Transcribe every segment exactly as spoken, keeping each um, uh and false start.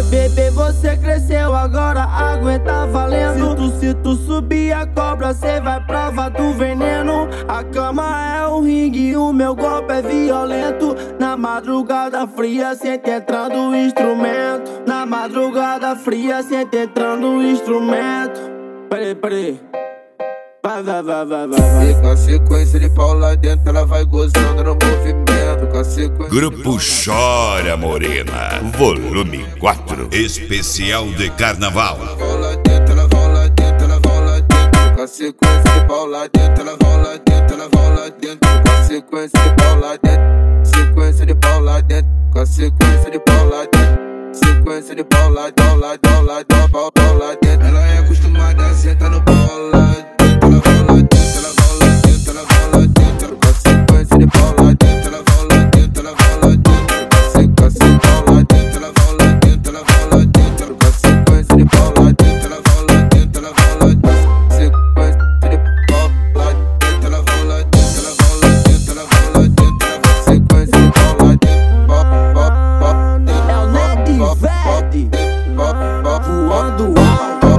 Bebê, você cresceu, agora aguenta valendo. Se tu, se tu subir a cobra, cê vai provar do veneno. A cama é o ringue, o meu golpe é violento. Na madrugada fria, sente entrando o instrumento. Na madrugada fria, sente entrando o instrumento. Peraí, peraí. Vai, vai, vai, vai, vai. E com a sequência de pau lá dentro, ela vai gozando no movimento. Com a sequência. Grupo Chora Morena, volume quatro, especial de carnaval. Ela vai lá dentro, ela vai lá dentro, ela vai lá dentro. Com a sequência de pau lá dentro, ela vai lá dentro, ela vai lá dentro. Com a sequência de pau lá dentro, sequência de pau lá dentro. Com a sequência de pau lá dentro, sequência de pau lá, pau lá, pau lá, pau, pau lá dentro. Ela é acostumada a sentar no pau lá dentro. Ela vai lá dentro, ela vai lá dentro, ela vai lá dentro. Com a sequência de pau lá dentro, ela vai lá dentro, ela vai lá dentro. Com a sequência de pau lá dentro, ela vai lá dentro, ela vai lá dentro. Com a sequência de pau lá dentro, ela vai lá dentro, ela vai lá dentro. Sequência de pau lá dentro, ela vai lá dentro, ela vai lá dentro, ela vai lá dentro. Sequência de pau lá dentro, pau, pau, pau dentro. É o Ned Verde voando alto.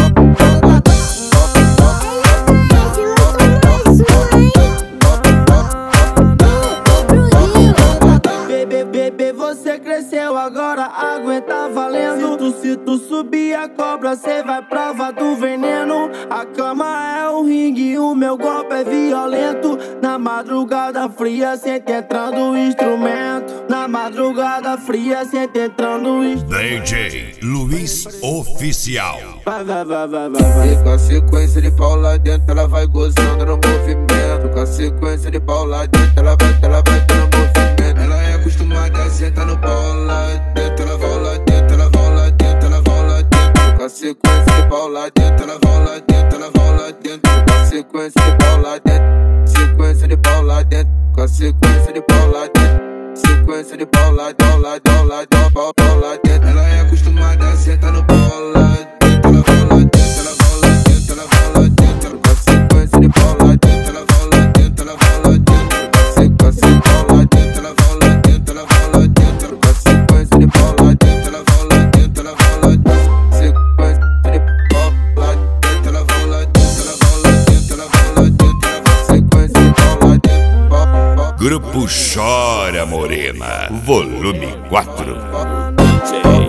Bebê, você cresceu, agora aguenta valendo. Se tu, se tu subir a cobra, cê vai provar do veneno. A cama é o ringue, o meu golpe é violento. Na madrugada fria, sente entrando o instrumento. Na madrugada fria, sente entrando o instrumento. D J Luiz Oficial. Vai, vai, vai, vai, vai, vai. E com a sequência de pau lá dentro, ela vai gozando no movimento. Com a sequência de pau lá dentro, ela vai, ela vai no movimento. Ela é acostumada a sentar no pau lá dentro, ela vai lá dentro, ela vai lá dentro, ela vai lá dentro. Com a sequência de pau lá dentro, ela vai lá dentro, ela vai lá dentro. Com a sequência de pau lá dentro, sequência de pau lá dentro. Com a sequência de pau lá dentro, sequência de pau lá, pau lá, pau lá, pau, pau lá dentro. Ela é acostumada a sentar no pau lá dentro, ela vai lá dentro, ela vai lá dentro, ela vai lá dentro. Com a sequência de pau lá dentro, ela vai lá dentro, ela vai lá dentro. Com a sequência de pau lá dentro, ela vai lá dentro, ela vai lá dentro. Com a sequência de pau lá dentro, ela vai lá dentro, ela vai lá dentro. Sequência de pau lá dentro, ela vai lá dentro, ela vai lá dentro, ela vai lá dentro. Sequência de pau lá dentro, pau, pau. Grupo Chora Morena, volume quatro. J